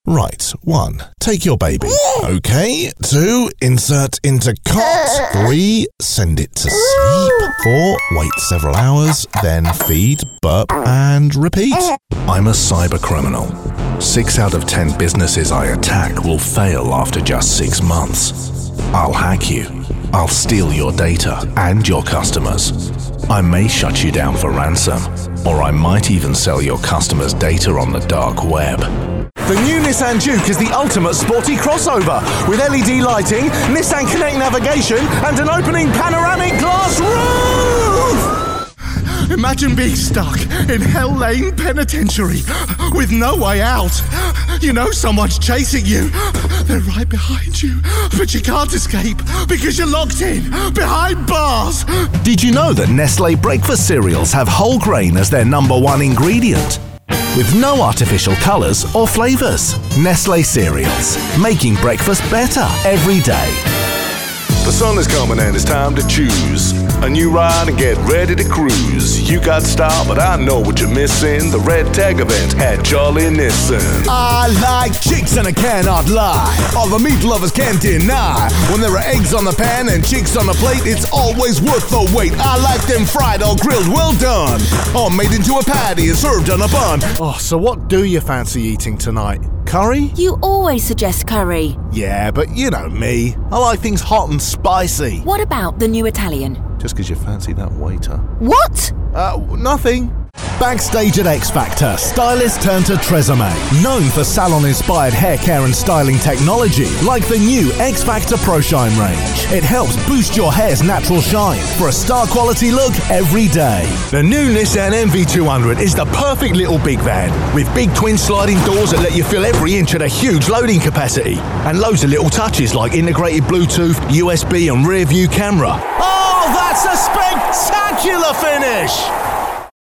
Right, 1. Take your baby. Okay. 2. Insert into cot. 3. Send it to sleep. 4. Wait several hours, then feed, burp, and repeat. I'm a cyber criminal. 6 out of 10 businesses I attack will fail after just 6 months. I'll hack you. I'll steal your data and your customers. I may shut you down for ransom, or I might even sell your customers' data on the dark web. The new Nissan Juke is the ultimate sporty crossover with LED lighting, Nissan Connect navigation, and an opening panoramic glass roof! Imagine being stuck in Hell Lane Penitentiary with no way out. You know someone's chasing you. They're right behind you, but you can't escape because you're locked in behind bars. Did you know that Nestlé breakfast cereals have whole grain as their #1 ingredient? With no artificial colours or flavours. Nestlé cereals, making breakfast better every day. The sun is coming and it's time to choose a new ride and get ready to cruise. You got style, but I know what you're missing. The Red Tag event at Jolly Nissan. I like chicks and I cannot lie. All the meat lovers can't deny. When there are eggs on the pan and chicks on the plate, it's always worth the wait. I like them fried or grilled, well done. Or made into a patty and served on a bun. Oh, so what do you fancy eating tonight? Curry? You always suggest curry. Yeah, but you know me. I like things hot and spicy. What about the new Italian? Just because you fancy that waiter. What? Nothing. Backstage at X Factor, stylists turn to Tresemme. Known for salon-inspired hair care and styling technology, like the new X Factor Pro Shine range. It helps boost your hair's natural shine for a star-quality look every day. The new Nissan NV200 is the perfect little big van, with big twin sliding doors that let you fill every inch of the huge loading capacity, and loads of little touches like integrated Bluetooth, USB and rear view camera. Oh, that's a spectacular finish!